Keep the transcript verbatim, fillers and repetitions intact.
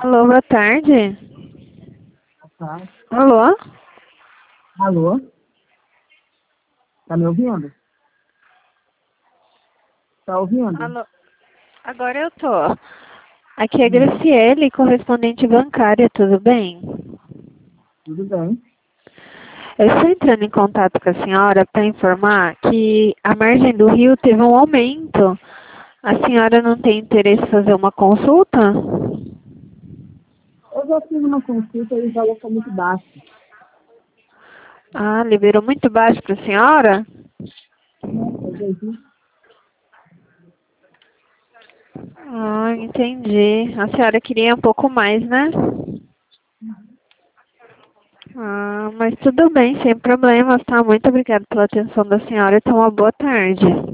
Alô, boa tarde. Tá. Alô? Alô? Tá me ouvindo? Tá ouvindo? Alô? Agora eu tô. Aqui é Graciele, correspondente bancária, tudo bem? Tudo bem. Eu estou entrando em contato com a senhora para informar que a margem do rio teve um aumento. A senhora não tem interesse em fazer uma consulta? Eu já fiz uma consulta e o valor foi muito baixo. Ah, liberou muito baixo para a senhora? Eu já vi. Ah, entendi. A senhora queria um pouco mais, né? Ah, mas tudo bem, sem problemas, tá? Muito obrigada pela atenção da senhora e tenha uma boa tarde.